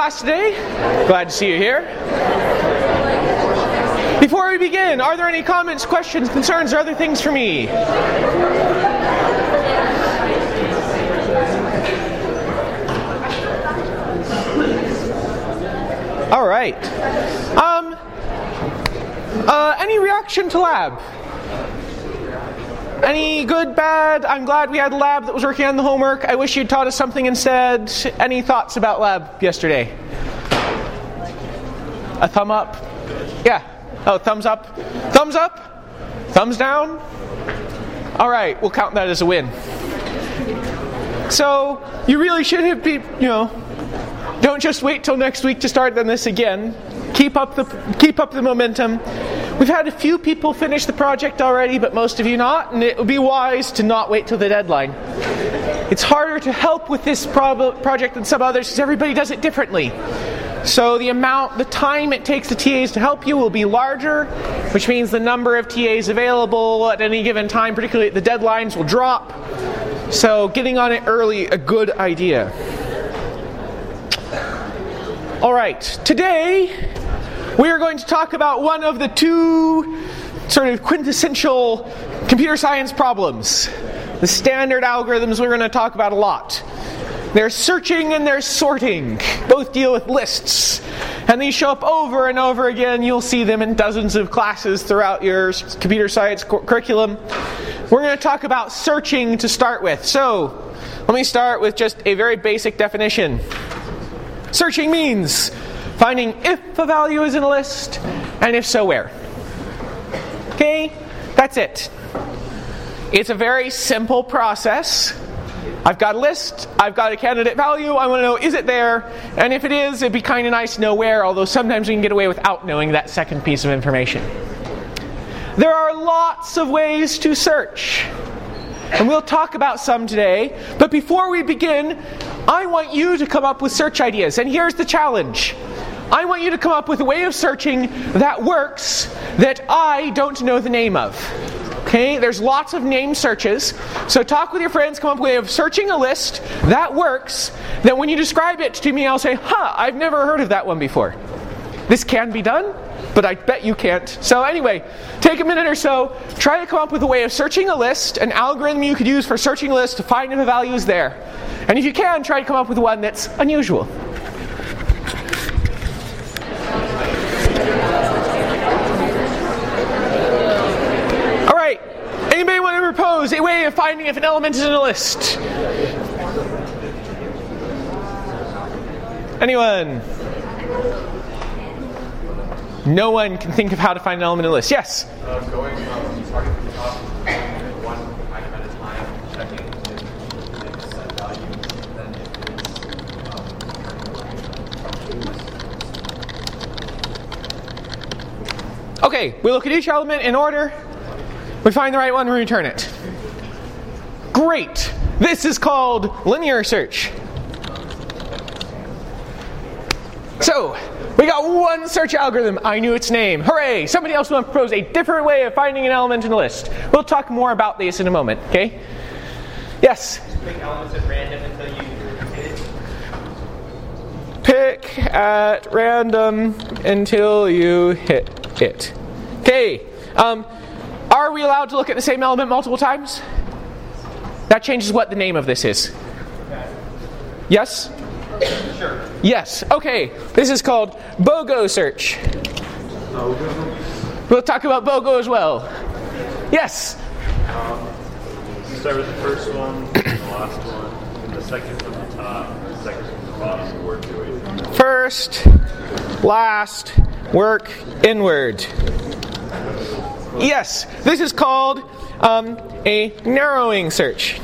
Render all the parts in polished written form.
class today. Glad to see you here. Before we begin, are there any comments, questions, concerns, or other things for me? All right. Any reaction to lab? Any good, bad? I'm glad we had a lab that was working on the homework. I wish you'd taught us something instead. Any thoughts about lab yesterday? A thumb up? Yeah. Oh, thumbs up? Thumbs up? Thumbs down? All right, we'll count that as a win. So, you really should have been, don't just wait till next week to start on this again. Keep up the momentum. We've had a few people finish the project already, but most of you not, and it would be wise to not wait till the deadline. It's harder to help with this project than some others because everybody does it differently. So the time it takes the TAs to help you will be larger, which means the number of TAs available at any given time, particularly at the deadlines, will drop. So getting on it early, a good idea. All right, today we are going to talk about one of the two sort of quintessential computer science problems. The standard algorithms we're going to talk about a lot. There's searching and there's sorting. Both deal with lists. And these show up over and over again. You'll see them in dozens of classes throughout your computer science curriculum. We're going to talk about searching to start with. So, let me start with just a very basic definition. Searching means finding if a value is in a list, and if so, where. Okay? That's it. It's a very simple process. I've got a list, I've got a candidate value, I want to know, is it there? And if it is, it'd be kind of nice to know where, although sometimes we can get away without knowing that second piece of information. There are lots of ways to search. And we'll talk about some today. But before we begin, I want you to come up with search ideas. And here's the challenge. I want you to come up with a way of searching that works that I don't know the name of. Okay, there's lots of name searches. So talk with your friends, come up with a way of searching a list that works. Then when you describe it to me, I'll say, I've never heard of that one before. This can be done, but I bet you can't. So anyway, take a minute or so, try to come up with a way of searching a list, an algorithm you could use for searching a list to find if a value is there. And if you can, try to come up with one that's unusual. All right, anybody want to propose a way of finding if an element is in a list? Anyone? No one can think of how to find an element in a list. Yes? Going from starting from the top, one item at a time, checking if it's a value, then if it's Okay, we look at each element in order. We find the right one, we return it. Great! This is called linear search. So, we got one search algorithm. I knew its name. Hooray! Somebody else want to propose a different way of finding an element in a list. We'll talk more about this in a moment, okay? Yes? pick elements at random until you hit it. Pick at random until you hit it. Okay. Are we allowed to look at the same element multiple times? That changes what the name of this is. Yes? Sure. Yes. Okay. This is called BOGO search. We'll talk about BOGO as well. Yes? Start with the first one, and the last one, and the second from the top, the second from the bottom, work your way through. First, last, work inward. Yes, this is called a narrowing search.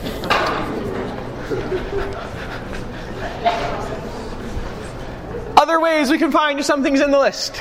Other ways we can find if something's in the list.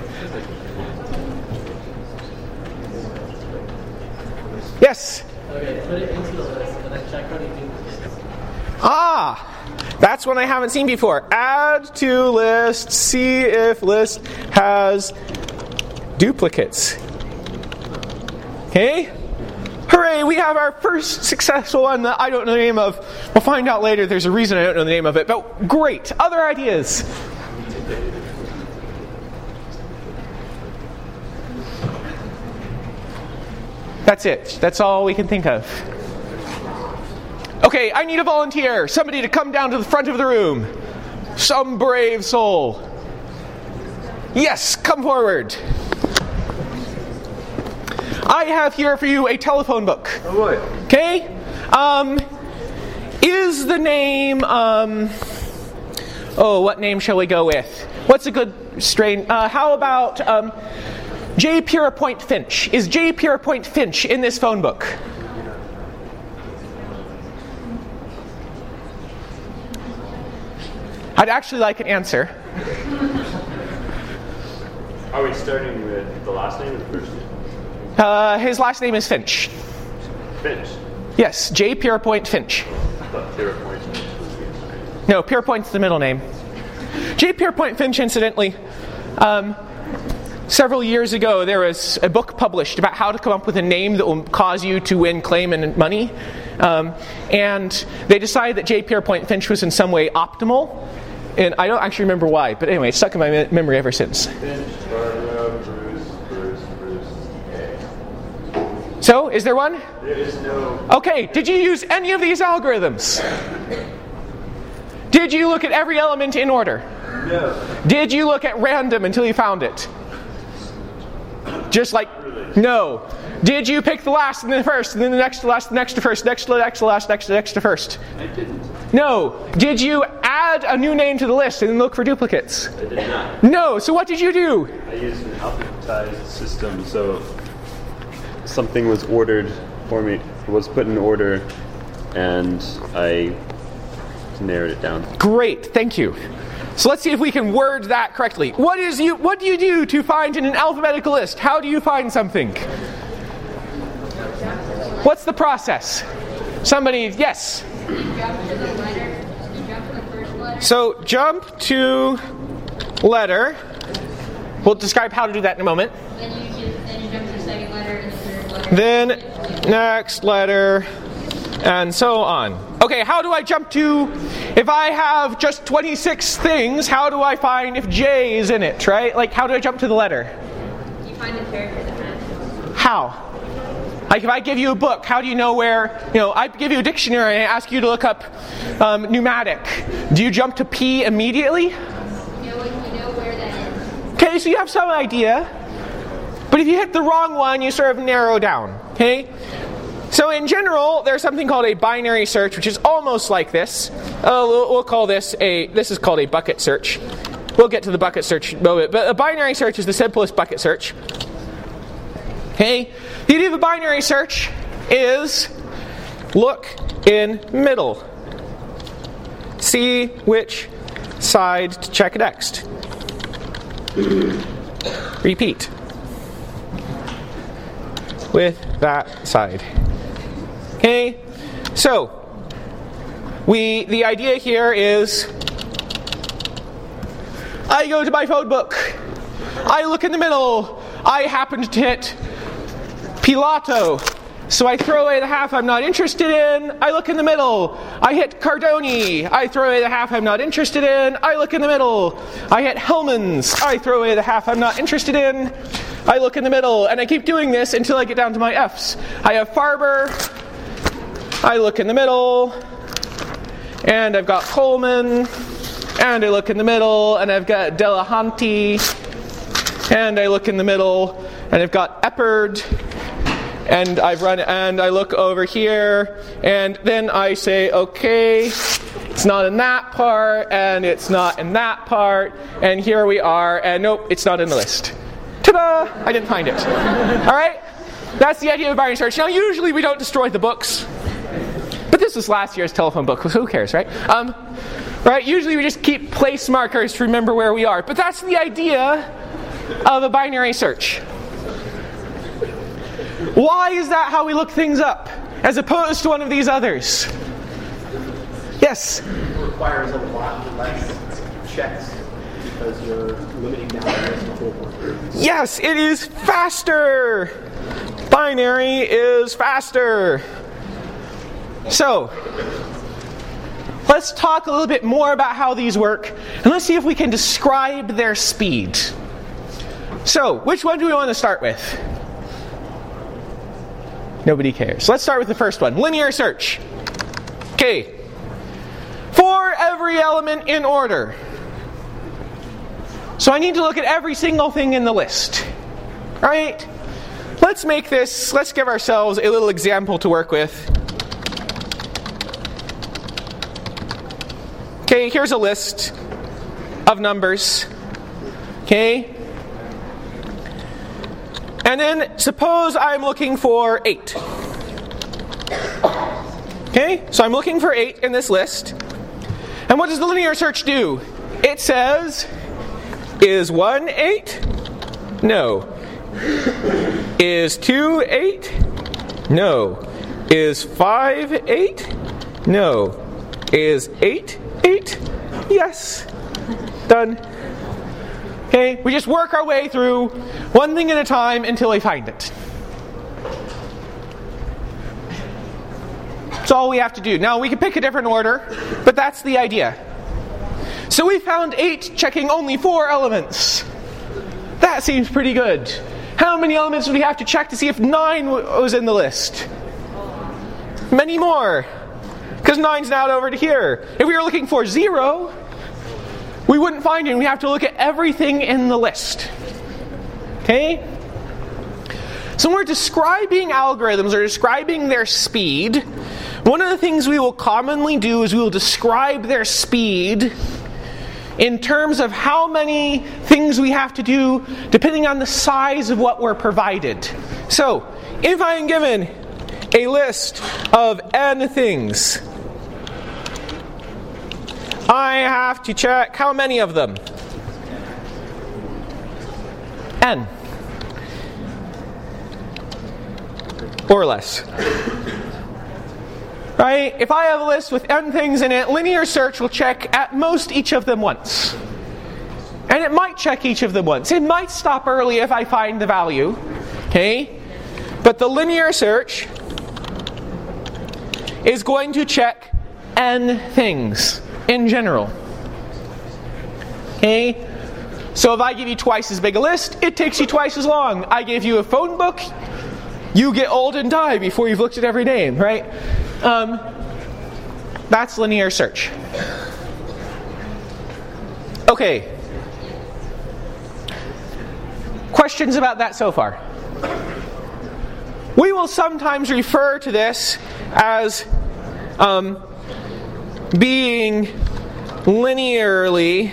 Yes? Okay, put it into the list and then check what it duplicates. That's one I haven't seen before. Add to list, see if list has duplicates. Okay? Hooray, we have our first successful one that I don't know the name of. We'll find out later there's a reason I don't know the name of it, but great. Other ideas? That's it. That's all we can think of. Okay, I need a volunteer. Somebody to come down to the front of the room. Some brave soul. Yes, come forward. I have here for you a telephone book. Oh boy. Okay? Is the name, what name shall we go with? What's a good strain? How about J. Pierrepoint Finch? Is J. Pierrepoint Finch in this phone book? I'd actually like an answer. Are we starting with the last name or the first name? His last name is Finch. Finch. Yes, J. Pierrepoint Finch. I thought Pierrepoint was the name. No, Pierrepoint's the middle name. J. Pierrepoint Finch, incidentally, several years ago there was a book published about how to come up with a name that will cause you to win claim and money. And they decided that J. Pierrepoint Finch was in some way optimal. And I don't actually remember why, but anyway, it's stuck in my memory ever since. Finch, Barbara, Bruce, A. So, is there one? There is no... Okay, did you use any of these algorithms? Did you look at every element in order? No. Did you look at random until you found it? Just like, no. Did you pick the last and then the first, and then the next to last, the next to first, next to next to last, next to first? I didn't. No. Did you add a new name to the list and then look for duplicates? I did not. No. So what did you do? I used an alphabetized system, so something was ordered for me, was put in order, and I narrowed it down. Great, thank you. So let's see if we can word that correctly. What do you do to find in an alphabetical list? How do you find something? What's the process? Somebody, yes? You jump to the letter. You jump to the first letter. So jump to letter. We'll describe how to do that in a moment. Then you jump to the second letter and the third letter. Then next letter, and so on. Okay, how do I jump to, if I have just 26 things, how do I find if J is in it, right? Like, how do I jump to the letter? You find the character that matches. How? Like, if I give you a book, how do you know where, I give you a dictionary and I ask you to look up pneumatic. Do you jump to P immediately? You know where that is. Okay, so you have some idea. But if you hit the wrong one, you sort of narrow down, okay? So in general, there's something called a binary search, which is almost like this. We'll call this this is called a bucket search. We'll get to the bucket search in a moment, but a binary search is the simplest bucket search. Okay? The idea of a binary search is look in middle. See which side to check next. Repeat. With that side. Okay? So, the idea here is I go to my phone book. I look in the middle. I happen to hit Pilato. So I throw away the half I'm not interested in. I look in the middle. I hit Cardoni. I throw away the half I'm not interested in. I look in the middle. I hit Hellman's. I throw away the half I'm not interested in. I look in the middle. And I keep doing this until I get down to my F's. I have Farber. I look in the middle. And I've got Coleman. And I look in the middle. And I've got Delahanty. And I look in the middle. And I've got Eppard. And I look over here, and then I say, okay, it's not in that part, and it's not in that part, and here we are, and nope, it's not in the list. Ta-da! I didn't find it. All right? That's the idea of binary search. Now, usually we don't destroy the books, but this was last year's telephone book, so who cares, right? Right? Usually we just keep place markers to remember where we are, but that's the idea of a binary search. Why is that how we look things up, as opposed to one of these others? Yes? It requires a lot less checks because you're limiting down the decimal point. Yes, it is faster! Binary is faster. So, let's talk a little bit more about how these work, and let's see if we can describe their speed. So, which one do we want to start with? Nobody cares. Let's start with the first one, linear search. Okay. For every element in order. So I need to look at every single thing in the list. Right? Let's give ourselves a little example to work with. Okay, here's a list of numbers. Okay? And then suppose I'm looking for 8. Okay? So I'm looking for 8 in this list. And what does the linear search do? It says, is 1 8? No. Is 2 8? No. Is 5 8? No. Is 8 8? Yes. Done. Okay, we just work our way through one thing at a time until we find it. That's all we have to do. Now we can pick a different order, but that's the idea. So we found 8 checking only 4 elements. That seems pretty good. How many elements would we have to check to see if 9 was in the list? Many more. Because 9's now over to here. If we were looking for 0, we wouldn't find it. We have to look at everything in the list. Okay? So when we're describing algorithms or describing their speed, one of the things we will commonly do is we will describe their speed in terms of how many things we have to do depending on the size of what we're provided. So, if I am given a list of n things, I have to check how many of them? N. Or less. Right? If I have a list with n things in it, linear search will check at most each of them once. And it might check each of them once. It might stop early if I find the value. Okay? But the linear search is going to check n things in general. Okay? So if I give you twice as big a list, it takes you twice as long. I gave you a phone book, you get old and die before you've looked at every name, right? That's linear search. Okay. Questions about that so far? We will sometimes refer to this as being linearly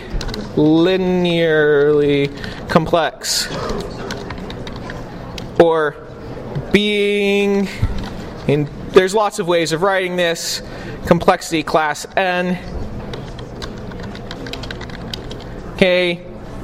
complex, or being there's lots of ways of writing this. Complexity class n. Okay.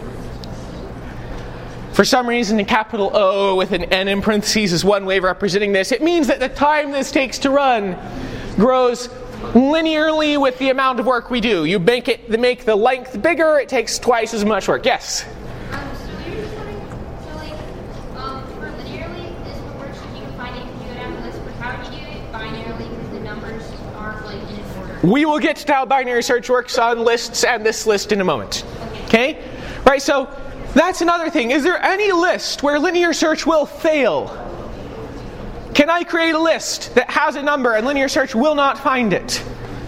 For some reason, a capital O with an n in parentheses is one way of representing this. It means that the time this takes to run grows linearly with the amount of work we do. You make the length bigger, it takes twice as much work. Yes? So you're just wondering, for linearly, this would work so you can find it and do it on the list, but how do you do it binarily because the numbers aren't like in an order? We will get to how binary search works on lists and this list in a moment. Okay? Right, so that's another thing. Is there any list where linear search will fail? Can I create a list that has a number and linear search will not find it?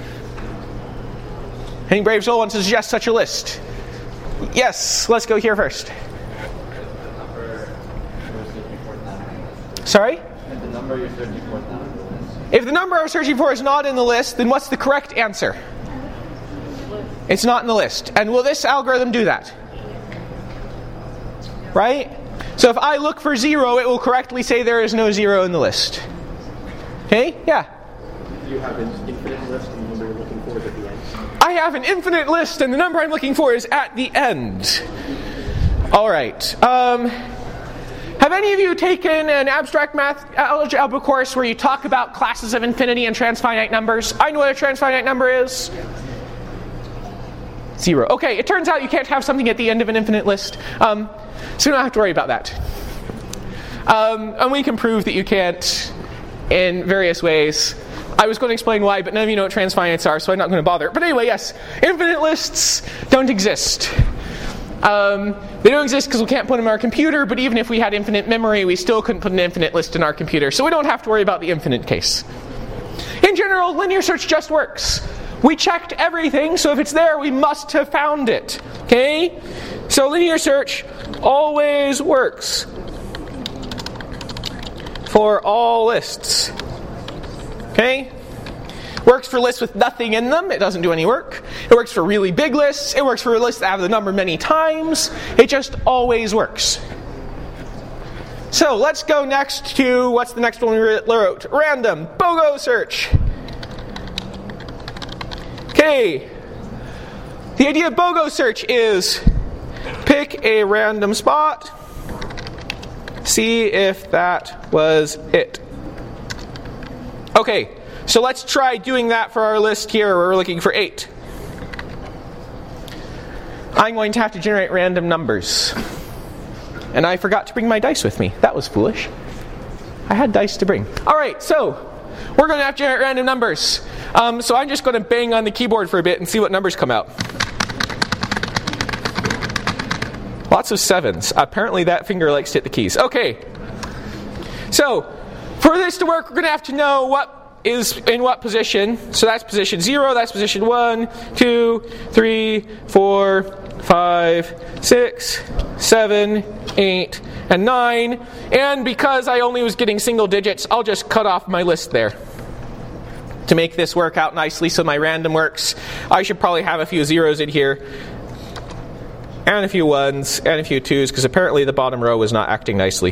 Any brave soul wants to suggest such a list? Yes, let's go here first. Sorry? And the number you're searching for is not on the list. If the number I'm searching for is not in the list, then what's the correct answer? It's not in the list. And will this algorithm do that? Right? So if I look for 0, it will correctly say there is no 0 in the list. Okay? Yeah? You have an infinite list and the number you're looking for is at the end. I have an infinite list and the number I'm looking for is at the end. Alright. Have any of you taken an abstract math algebra course where you talk about classes of infinity and transfinite numbers? I know what a transfinite number is. 0. Okay, it turns out you can't have something at the end of an infinite list. So you don't have to worry about that. And we can prove that you can't in various ways. I was going to explain why, but none of you know what transfinites are, so I'm not going to bother. But anyway, yes, infinite lists don't exist. They don't exist because we can't put them in our computer, but even if we had infinite memory, we still couldn't put an infinite list in our computer, so we don't have to worry about the infinite case. In general, linear search just works. We checked everything, so if it's there, we must have found it. Okay? So linear search always works for all lists. Okay? Works for lists with nothing in them. It doesn't do any work. It works for really big lists. It works for lists that have the number many times. It just always works. So let's go next to, what's the next one we wrote? Random BOGO search. Okay. The idea of BOGO search is pick a random spot, see if that was it. Okay, so let's try doing that for our list here. We're looking for 8. I'm going to have to generate random numbers. And I forgot to bring my dice with me. That was foolish. I had dice to bring. Alright, so we're going to have to generate random numbers. So I'm just going to bang on the keyboard for a bit and see what numbers come out. Lots of 7s. Apparently that finger likes to hit the keys. Okay. So, for this to work, we're going to have to know what is in what position. So that's position 0, that's position 1, 2, 3, 4, 5, 6, 7, 8, and 9. And because I only was getting single digits, I'll just cut off my list there. To make this work out nicely so my random works, I should probably have a few 0s in here, and a few 1s, and a few 2s, because apparently the bottom row was not acting nicely.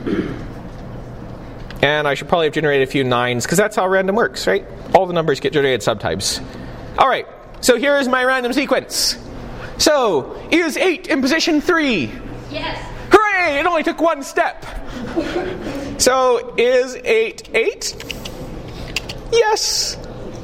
And I should probably have generated a few 9s, because that's how random works, right? All the numbers get generated sometimes. Alright, so here is my random sequence. So, is 8 in position 3? Yes. Hooray! It only took one step. So, is 8 8? Yes!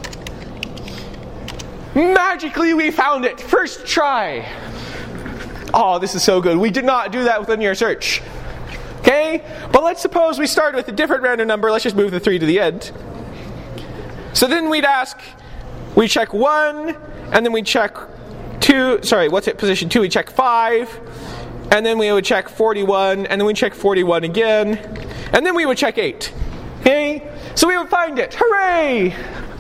Magically we found it! First try! Oh, this is so good. We did not do that with linear search. Okay? But let's suppose we start with a different random number. Let's just move the 3 to the end. So then we'd check 1, and then we'd check 2, position 2, we'd check 5, and then we would check 41, and then we'd check 41 again, and then we would check 8. Okay? So we would find it. Hooray!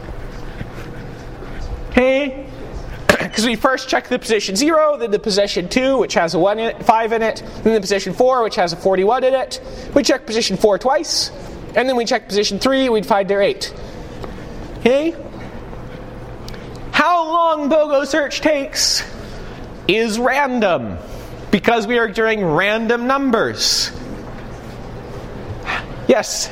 Okay? Because we first check the position 0, then the position 2, which has a 5 in it, then the position 4, which has a 41 in it. We check position 4 twice, and then we check position 3, we'd find their 8. Okay? How long BOGO search takes is random, because we are doing random numbers. Yes?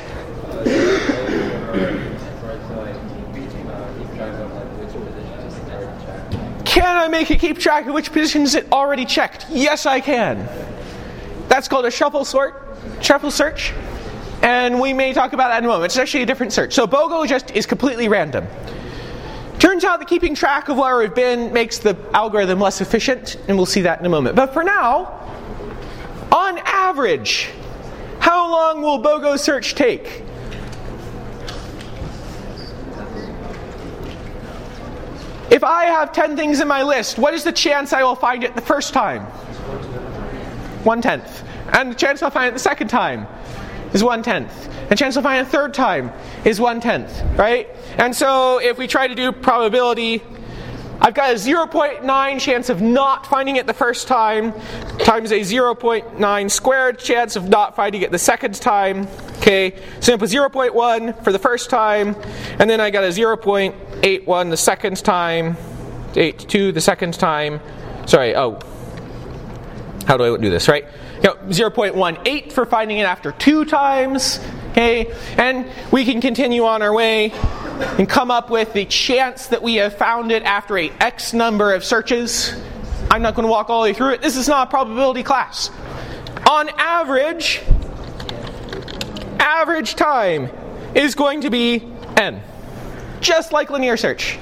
Can I make it keep track of which positions it already checked? Yes, I can. That's called a shuffle search, and we may talk about that in a moment. It's actually a different search. So BOGO just is completely random. Turns out that keeping track of where we've been makes the algorithm less efficient, and we'll see that in a moment. But for now, on average, how long will BOGO search take? If I have 10 things in my list, what is the chance I will find it the first time? 1/10. And the chance I'll find it the second time is 1/10. And the chance I'll find it the third time is 1/10, right? And so if we try to do probability, I've got a 0.9 chance of not finding it the first time times a 0.9 squared chance of not finding it the second time. Okay, so I put 0.1 for the first time, and then I got a 0.81 the second time, 82 the second time. How do I do this, right? 0.18 for finding it after 2 times. Okay, and we can continue on our way and come up with the chance that we have found it after a X number of searches. I'm not going to walk all the way through it. This is not a probability class. On average time is going to be n. Just like linear search.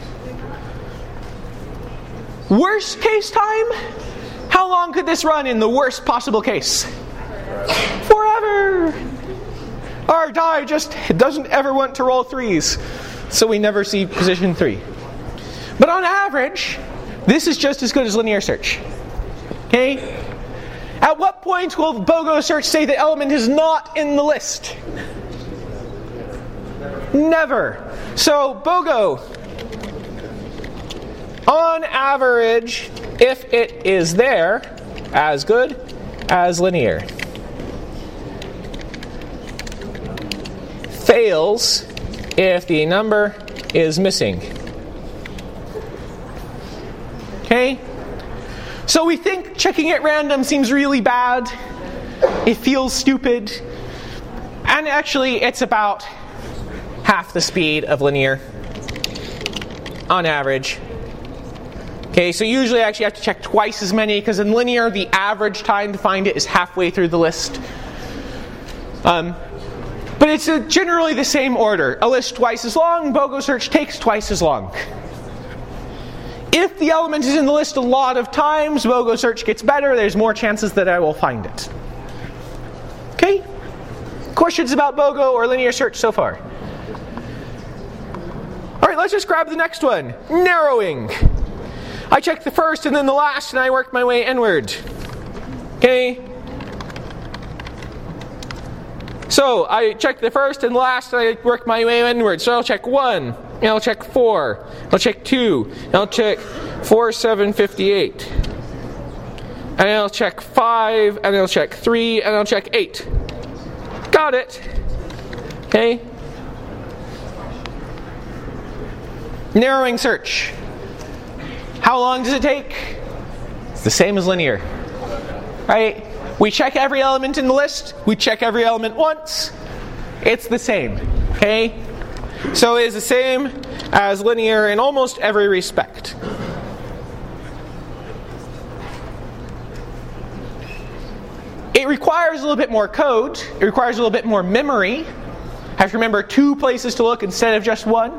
Worst case time? How long could this run in the worst possible case? Forever! Our die just doesn't ever want to roll 3s, so we never see position 3. But on average, this is just as good as linear search. Okay? At what point will BOGO search say the element is not in the list? Never. So BOGO, on average, if it is there, as good as linear. Fails if the number is missing. Okay? So we think checking at random seems really bad. It feels stupid. And actually, it's about half the speed of linear on average. Okay, so usually I actually have to check twice as many, because in linear, the average time to find it is halfway through the list. But it's generally the same order. A list twice as long, BOGO search takes twice as long. If the element is in the list a lot of times, BOGO search gets better. There's more chances that I will find it. Okay? Questions about BOGO or linear search so far? Alright, let's just grab the next one. Narrowing. I check the first and then the last, and I work my way inward. Okay? So I check the first and last, and I work my way inward. So I'll check 1, and I'll check 4, I'll check 2, and I'll check 4, 7, 58. And I'll check 5, and I'll check 3, and I'll check 8. Got it. Okay? Narrowing search. How long does it take? It's the same as linear. Right? We check every element in the list. We check every element once. It's the same. Okay? So it is the same as linear in almost every respect. It requires a little bit more code. It requires a little bit more memory. I have to remember 2 places to look instead of just 1.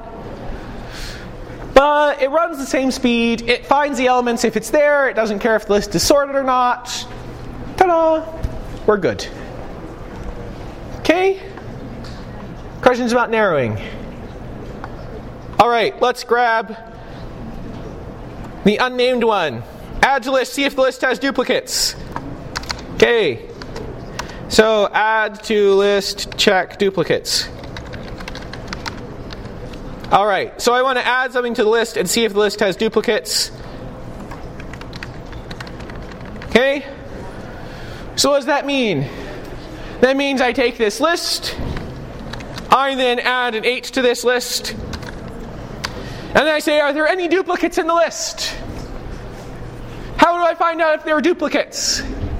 But it runs the same speed. It finds the elements if it's there. It doesn't care if the list is sorted or not. Ta-da! We're good. Okay? Questions about narrowing? Alright, let's grab the unnamed one. Add to list, see if the list has duplicates. Okay. So add to list, check duplicates. Alright, so I want to add something to the list and see if the list has duplicates. Okay? So what does that mean? That means I take this list, I then add an 8 to this list, and then I say, are there any duplicates in the list? How do I find out if there are duplicates?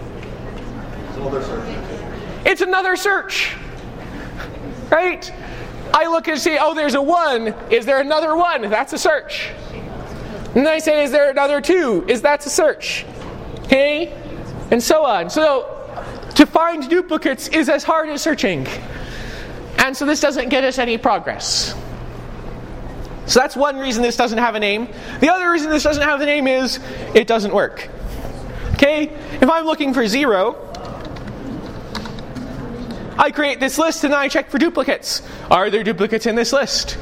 It's another search. Right? I look and see, oh, there's a 1. Is there another 1? That's a search. And then I say, is there another 2? That's a search. Okay? And so on. So, to find duplicates is as hard as searching. And so this doesn't get us any progress. So that's one reason this doesn't have a name. The other reason this doesn't have a name is it doesn't work. Okay? If I'm looking for 0, I create this list and then I check for duplicates. Are there duplicates in this list?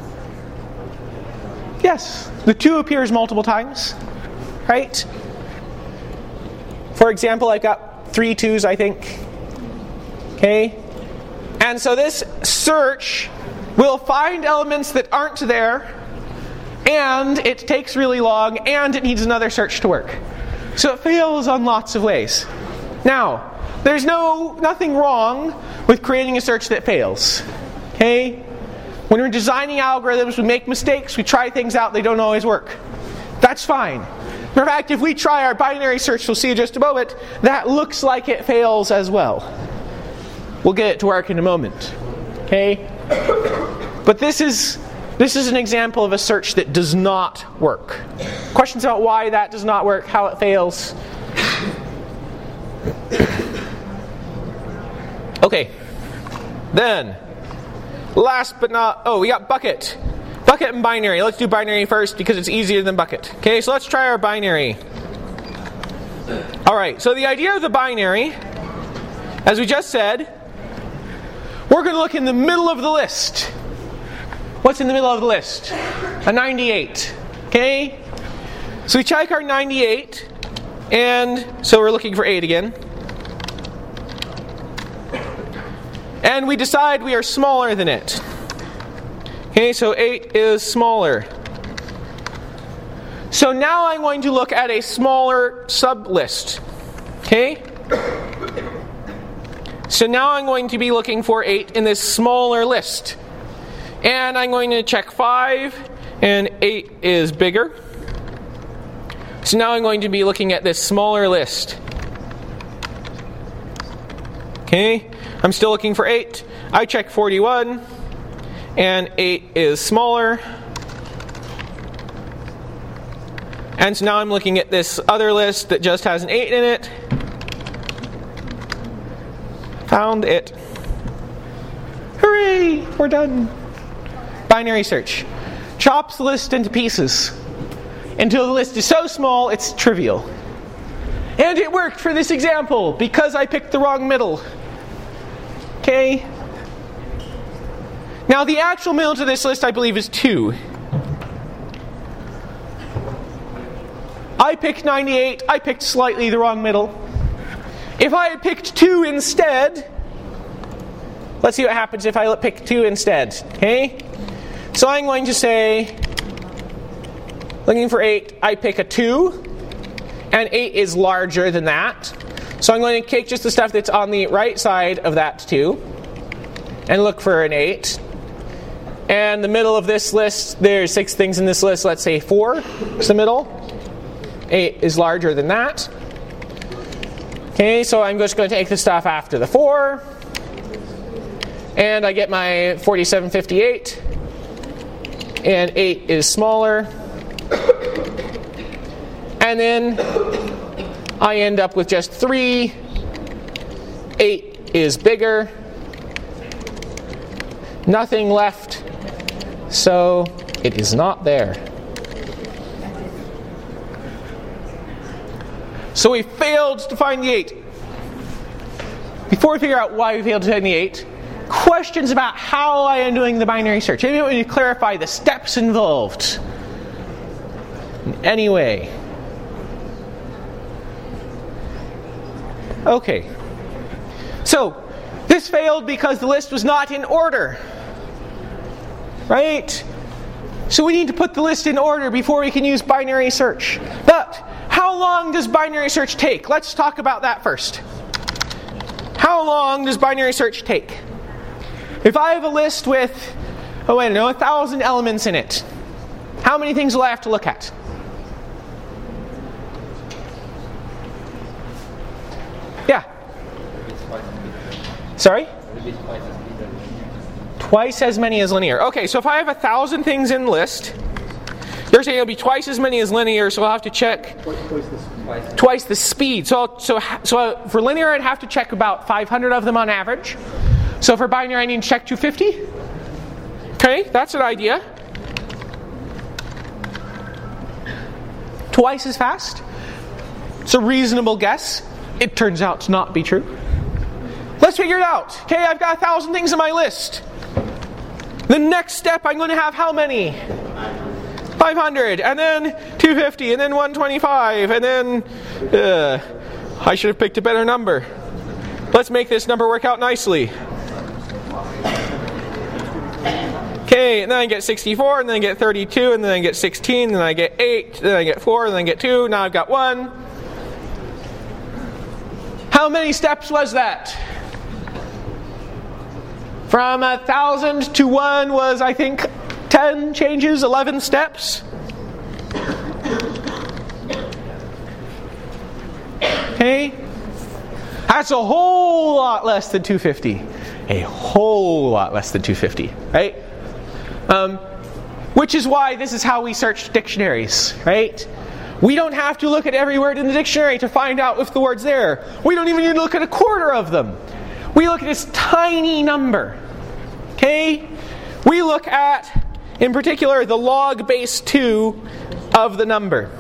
Yes. The 2 appears multiple times. Right? For example, I've got 3 2s, I think. Okay? And so this search will find elements that aren't there, and it takes really long, and it needs another search to work. So it fails on lots of ways. Now, there's nothing wrong with creating a search that fails. Okay? When we're designing algorithms, we make mistakes, we try things out, they don't always work. That's fine. In fact, if we try our binary search, we'll see in just a moment, that looks like it fails as well. We'll get it to work in a moment. Okay? But this is an example of a search that does not work. Questions about why that does not work, how it fails? Okay. Then, last but not... we got bucket. Bucket and binary. Let's do binary first because it's easier than bucket. Okay, so let's try our binary. Alright, so the idea of the binary, as we just said, we're going to look in the middle of the list. What's in the middle of the list? A 98. Okay? So we check our 98, And so we're looking for 8 again. And we decide we are smaller than it. Okay, so 8 is smaller. So now I'm going to look at a smaller sublist. Okay? So now I'm going to be looking for 8 in this smaller list. And I'm going to check 5, and 8 is bigger. So now I'm going to be looking at this smaller list. Okay? I'm still looking for 8. I check 41, and 8 is smaller. And so now I'm looking at this other list that just has an 8 in it. Found it. Hooray! We're done. Binary search. Chops the list into pieces until the list is so small it's trivial. And it worked for this example because I picked the wrong middle. Okay? Now the actual middle to this list I believe is 2. I picked 98. I picked slightly the wrong middle. If I had picked 2 instead, let's see what happens if I pick 2 instead. Okay? So I'm going to say, looking for 8, I pick a 2, and 8 is larger than that. So I'm going to take just the stuff that's on the right side of that 2, and look for an 8. And the middle of this list, there's 6 things in this list, let's say 4 is the middle. 8 is larger than that. Okay, so I'm just going to take the stuff after the 4. And I get my 4758. And 8 is smaller. And then I end up with just 3. 8 is bigger. Nothing left. So it is not there. So we failed to find the 8. Before we figure out why we failed to find the 8, questions about how I am doing the binary search. Maybe we need to clarify the steps involved. Anyway. Okay. So, this failed because the list was not in order. Right? So we need to put the list in order before we can use binary search. But how long does binary search take? Let's talk about that first. How long does binary search take? If I have a list with, 1,000 elements in it, how many things will I have to look at? Yeah. Sorry? Twice as many as linear. Okay, so if I have 1,000 things in the list, you're saying it'll be twice as many as linear, so I'll have to check twice the speed. So for linear, I'd have to check about 500 of them on average. So for binary, I need to check 250. Okay, that's an idea. Twice as fast. It's a reasonable guess. It turns out to not be true. Let's figure it out. Okay, I've got 1,000 things in my list. The next step, I'm going to have how many? 500, and then 250, and then 125, and then I should have picked a better number. Let's make this number work out nicely. Okay, and then I get 64, and then I get 32, and then I get 16, and then I get 8, then I get 4, and then I get 2, now I've got 1. How many steps was that? From 1,000 to 1 was, I think, 10 changes, 11 steps. Okay? That's a whole lot less than 250. A whole lot less than 250, right? Which is why this is how we search dictionaries, right? We don't have to look at every word in the dictionary to find out if the word's there. We don't even need to look at a quarter of them. We look at this tiny number. Okay? We look at, in particular, the log base 2 of the number.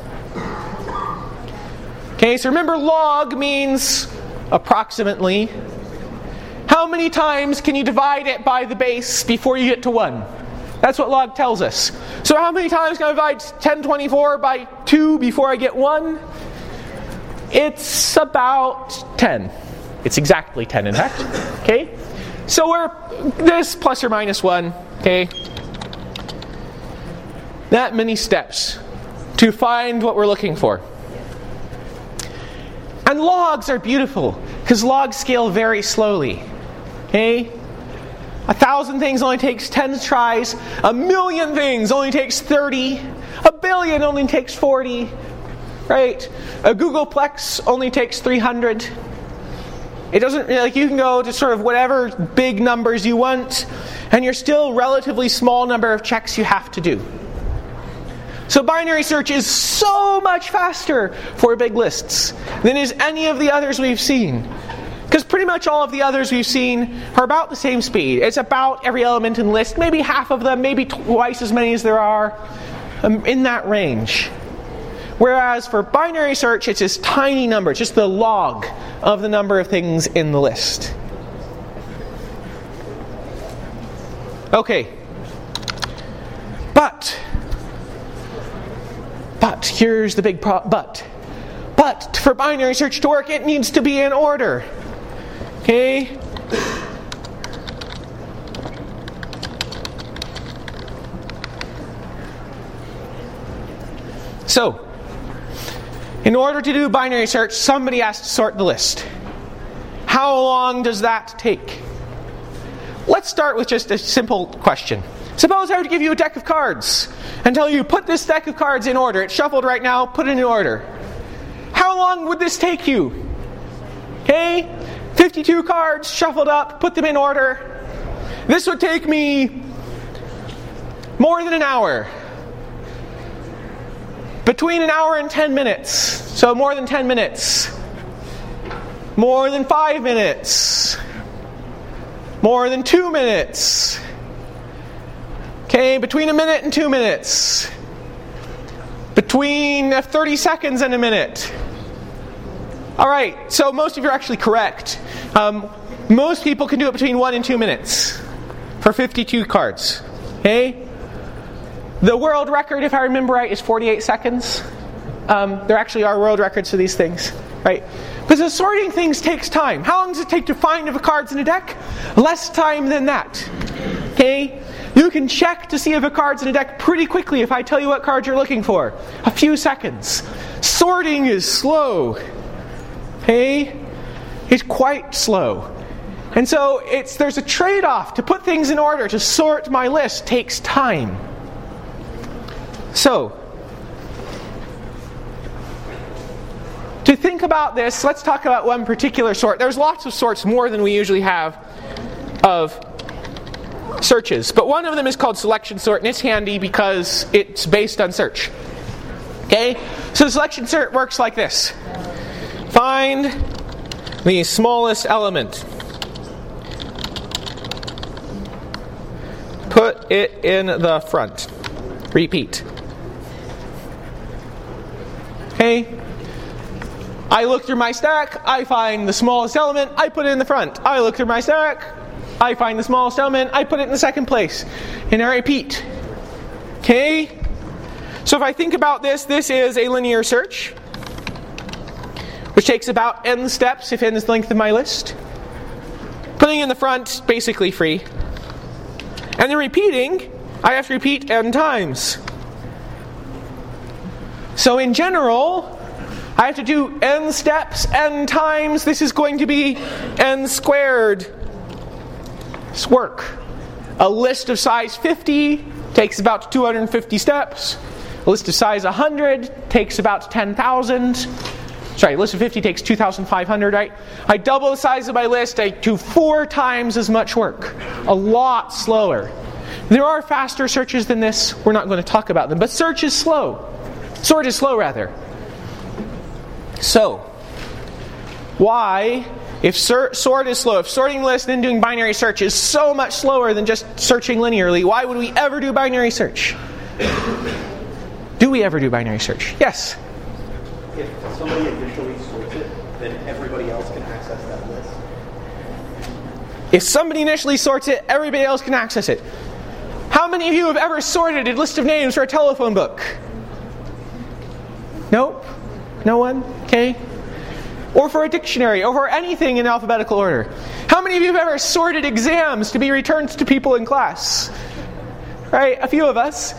Okay, so remember log means approximately. How many times can you divide it by the base before you get to 1? That's what log tells us. So how many times can I divide 1024 by 2 before I get 1? It's about 10. It's exactly 10 in fact. Okay? So we're this plus or minus 1, okay? That many steps to find what we're looking for. And logs are beautiful because logs scale very slowly. Okay? 1,000 things only takes 10 tries. 1,000,000 things only takes 30. 1,000,000,000 only takes 40. Right? A Googleplex only takes 300. It doesn't, like, you can go to sort of whatever big numbers you want, and you're still relatively small number of checks you have to do. So binary search is so much faster for big lists than is any of the others we've seen. Because pretty much all of the others we've seen are about the same speed. It's about every element in the list, maybe half of them, maybe twice as many as there are, in that range. Whereas for binary search, it's this tiny number, just the log of the number of things in the list. Okay. But here's the big problem. But for binary search to work, it needs to be in order. Okay? So, in order to do binary search, somebody has to sort the list. How long does that take? Let's start with just a simple question. Suppose I were to give you a deck of cards and tell you, put this deck of cards in order. It's shuffled right now, put it in order. How long would this take you? Okay? 52 cards shuffled up, put them in order. This would take me more than an hour. Between an hour and 10 minutes. So more than 10 minutes. More than 5 minutes. More than 2 minutes. Okay, between a minute and 2 minutes. Between 30 seconds and a minute. Alright, so most of you are actually correct. Most people can do it between 1 and 2 minutes for 52 cards. Okay? The world record, if I remember right, is 48 seconds. There actually are world records for these things. Right? Because sorting things takes time. How long does it take to find the cards in a deck? Less time than that. Okay? You can check to see if a card's in a deck pretty quickly if I tell you what card you're looking for. A few seconds. Sorting is slow. Okay? It's quite slow. And so there's a trade-off. To put things in order, to sort my list, takes time. So, to think about this, let's talk about one particular sort. There's lots of sorts, more than we usually have, of searches. But one of them is called selection sort, and it's handy because it's based on search. Okay? So selection sort works like this. Find the smallest element. Put it in the front. Repeat. Okay? I look through my stack, I find the smallest element, I put it in the front. I look through my stack, I find the smallest element, I put it in the second place. And I repeat. Okay? So if I think about this is a linear search, which takes about n steps if n is the length of my list. Putting in the front, basically free. And then repeating, I have to repeat n times. So in general, I have to do n steps, n times. This is going to be n squared. It's work. A list of size 50 takes about 250 steps. A list of size 100 takes about 10,000. Sorry, a list of 50 takes 2,500, right? I double the size of my list, I do 4 times as much work. A lot slower. There are faster searches than this. We're not going to talk about them. But search is slow. Sort is slow, rather. So, why, if sort is slow, if sorting lists and then doing binary search is so much slower than just searching linearly, why would we ever do binary search? Do we ever do binary search? Yes? If somebody initially sorts it, then everybody else can access that list. If somebody initially sorts it, everybody else can access it. How many of you have ever sorted a list of names for a telephone book? Nope? No one? Okay. or for a dictionary, or for anything in alphabetical order. How many of you have ever sorted exams to be returned to people in class? Right, a few of us.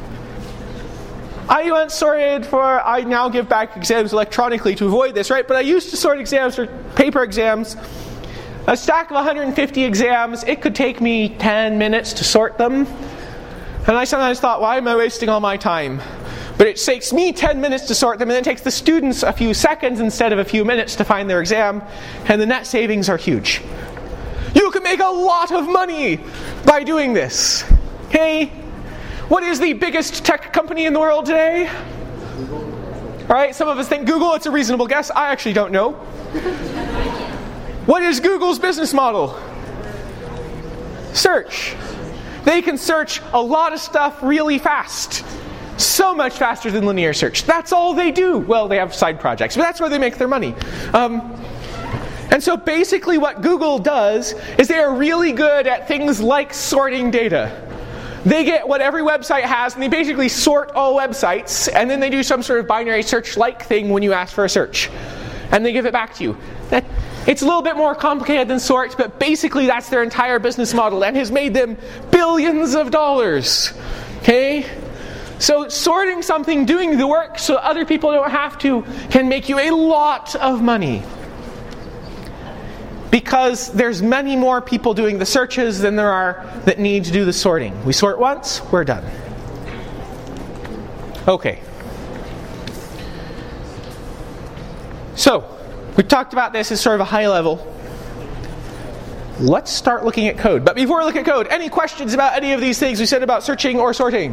I once sorted I now give back exams electronically to avoid this, right? But I used to sort exams for paper exams. A stack of 150 exams, it could take me 10 minutes to sort them. And I sometimes thought, why am I wasting all my time? But it takes me 10 minutes to sort them, and it takes the students a few seconds instead of a few minutes to find their exam, and the net savings are huge. You can make a lot of money by doing this. Okay? What is the biggest tech company in the world today? Alright, some of us think Google. It's a reasonable guess. I actually don't know. What is Google's business model? Search. They can search a lot of stuff really fast. So much faster than linear search. That's all they do. Well, they have side projects, but that's where they make their money. And so basically what Google does is they are really good at things like sorting data. They get what every website has, and they basically sort all websites, and then they do some sort of binary search-like thing when you ask for a search. And they give it back to you. It's a little bit more complicated than sort, but basically that's their entire business model, and has made them billions of dollars. Okay? So sorting something, doing the work so other people don't have to, can make you a lot of money. Because there's many more people doing the searches than there are that need to do the sorting. We sort once, we're done. Okay. So, we talked about this as sort of a high level. Let's start looking at code. But before we look at code, any questions about any of these things we said about searching or sorting?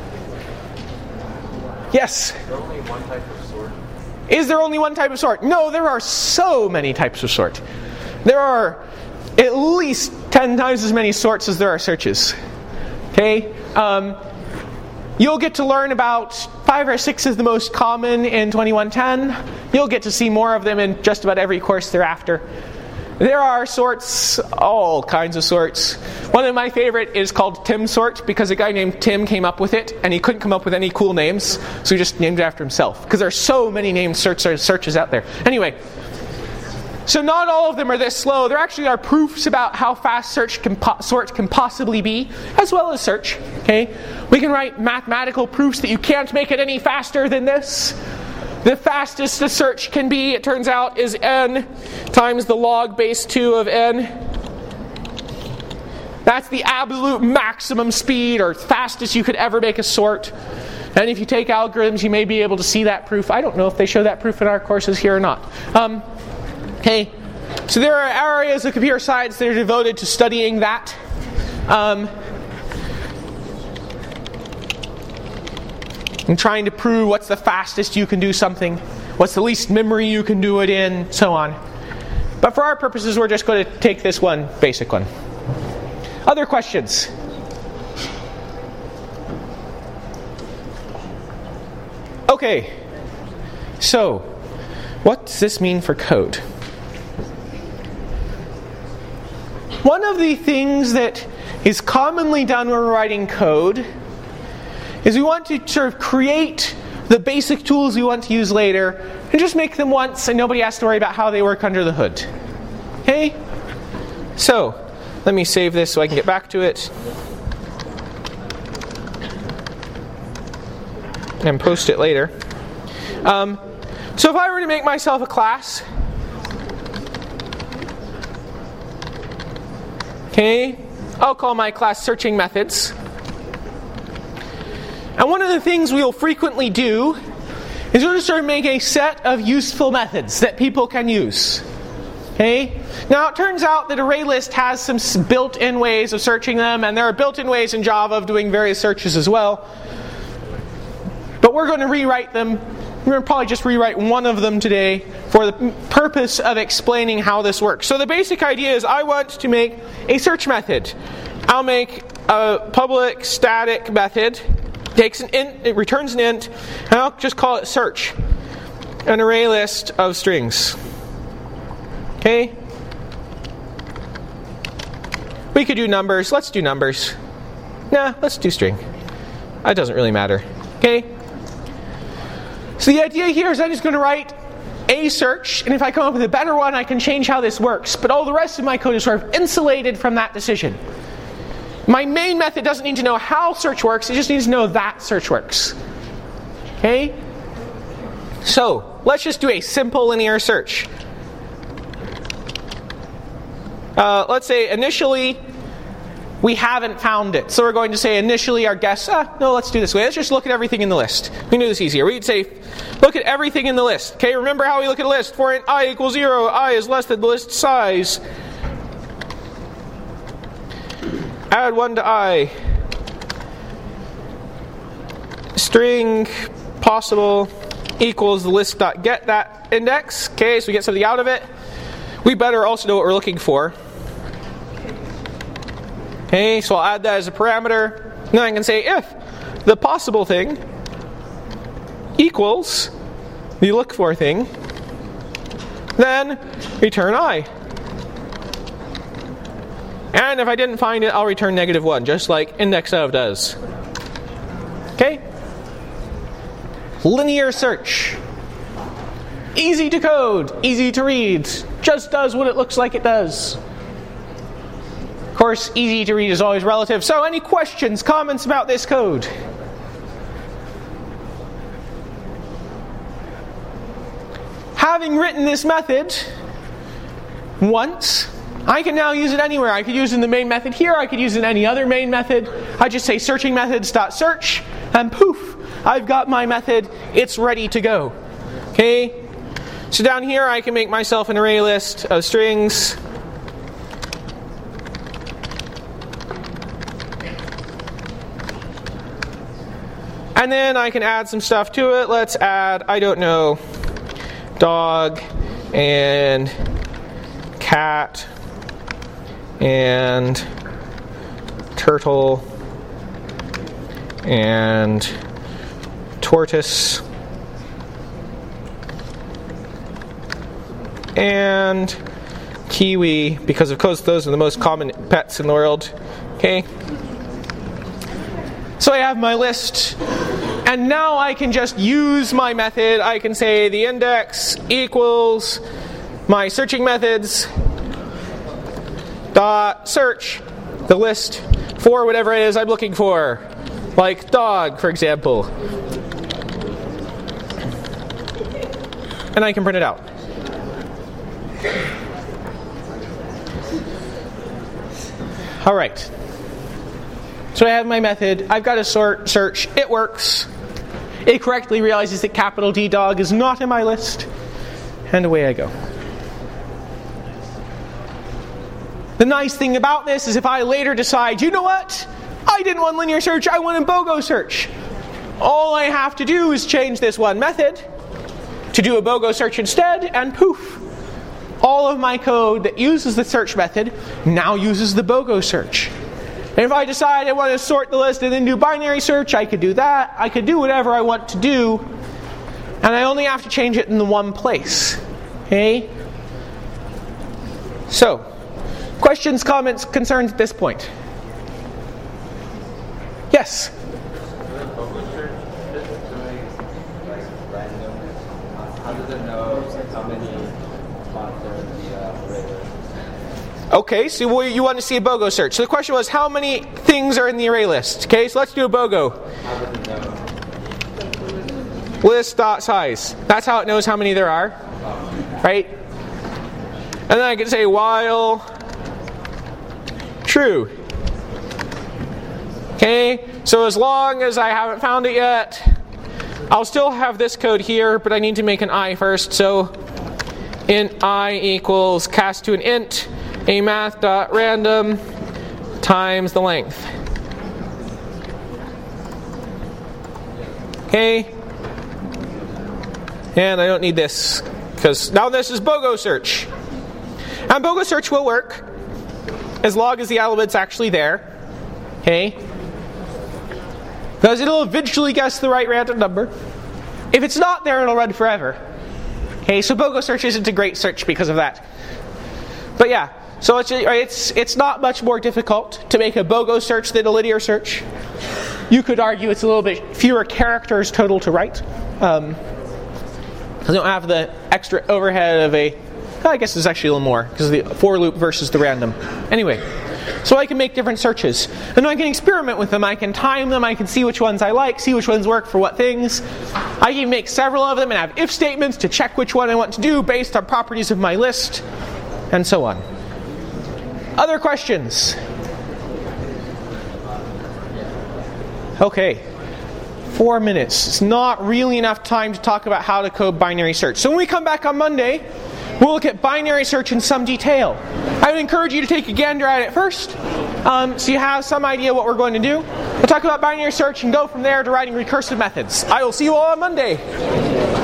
Yes? Is there only one type of sort? Is there only one type of sort? No, there are so many types of sort. There are at least 10 times as many sorts as there are searches. Okay? You'll get to learn about 5 or 6 of the most common in 2110. You'll get to see more of them in just about every course thereafter. There are sorts, all kinds of sorts. One of my favorite is called Tim Sort, because a guy named Tim came up with it, and he couldn't come up with any cool names, so he just named it after himself, because there are so many named searches out there. Anyway, so not all of them are this slow. There actually are proofs about how fast sort can possibly be, as well as search. Okay, we can write mathematical proofs that you can't make it any faster than this. The fastest a search can be, it turns out, is n times the log base 2 of n. That's the absolute maximum speed or fastest you could ever make a sort. And if you take algorithms, you may be able to see that proof. I don't know if they show that proof in our courses here or not. Okay, so there are areas of computer science that are devoted to studying that. And trying to prove what's the fastest you can do something, what's the least memory you can do it in, so on. But for our purposes, we're just going to take this one basic one. Other questions? Okay, so what does this mean for code? One of the things that is commonly done when we're writing code is we want to sort of create the basic tools we want to use later and just make them once and nobody has to worry about how they work under the hood. Okay? So, let me save this so I can get back to it. And post it later. So if I were to make myself a class, okay, I'll call my class searching methods. And one of the things we'll frequently do is we'll just sort of make a set of useful methods that people can use. Okay? Now it turns out that ArrayList has some built-in ways of searching them, and there are built-in ways in Java of doing various searches as well. But we're going to rewrite them. We're going to probably just rewrite one of them today for the purpose of explaining how this works. So the basic idea is I want to make a search method. I'll make a public static method. Takes an int, it returns an int, and I'll just call it search. An array list of strings. Okay? We could do numbers. Let's do numbers. Nah, let's do string. That doesn't really matter. Okay? So the idea here is I'm just going to write a search, and if I come up with a better one, I can change how this works. But all the rest of my code is sort of insulated from that decision. My main method doesn't need to know how search works, it just needs to know that search works. Okay? So, let's just do a simple linear search. Let's say initially we haven't found it. So we're going to say initially our guess, no, let's do this way. Let's just look at everything in the list. We can do this easier. We'd say, look at everything in the list. Okay, remember how we look at a list. For int I equals 0, I is less than the list size. Add 1 to I. String possible equals the list.get that index. Okay, so we get something out of it. We better also know what we're looking for. Okay, so I'll add that as a parameter. Then I can say if the possible thing equals the look for thing, then return I. And if I didn't find it, I'll return -1, just like index of does. Okay? Linear search. Easy to code, easy to read, just does what it looks like it does. Of course, easy to read is always relative. So any questions, comments about this code? Having written this method once, I can now use it anywhere. I could use it in the main method here, I could use it in any other main method. I just say searching methods.search, and poof, I've got my method, it's ready to go. Okay? So down here I can make myself an array list of strings. And then I can add some stuff to it. Let's add, I don't know, dog and cat and turtle and tortoise and kiwi, because of course those are the most common pets in the world. Okay? So I have my list, and now I can just use my method. I can say the index equals my searching methods dot search the list for whatever it is I'm looking for, like dog, for example, and I can print it out. All right. So I have my method, I've got a search, it works. It correctly realizes that capital D dog is not in my list, and away I go. The nice thing about this is if I later decide, you know what, I didn't want linear search, I want a BOGO search. All I have to do is change this one method to do a BOGO search instead, and poof, all of my code that uses the search method now uses the BOGO search. And if I decide I want to sort the list and then do binary search, I could do that. I could do whatever I want to do, and I only have to change it in the one place. Okay? So, questions, comments, concerns at this point? Yes? How does it know how many spots are in the array? Okay, so you want to see a BOGO search. So the question was, how many things are in the array list? Okay, so let's do a BOGO. How does it know? List.size. That's how it knows how many there are. Right? And then I can say while true. Okay, so as long as I haven't found it yet, I'll still have this code here, but I need to make an I first. So int I equals cast to an int a math.random times the length. Okay. And I don't need this, because now this is BOGO search. And BOGO search will work as long as the element's actually there. Okay. Because it'll eventually guess the right random number. If it's not there, it'll run forever. Okay, so BOGO search isn't a great search because of that. But yeah, so it's not much more difficult to make a BOGO search than a linear search. You could argue it's a little bit fewer characters total to write. I don't have the extra overhead of I guess it's actually a little more, because of the for loop versus the random. Anyway, so I can make different searches. And I can experiment with them. I can time them. I can see which ones I like, see which ones work for what things. I can make several of them and have if statements to check which one I want to do based on properties of my list, and so on. Other questions? Okay. 4 minutes. It's not really enough time to talk about how to code binary search. So when we come back on Monday, we'll look at binary search in some detail. I would encourage you to take a gander at it first, so you have some idea what we're going to do. We'll talk about binary search and go from there to writing recursive methods. I will see you all on Monday.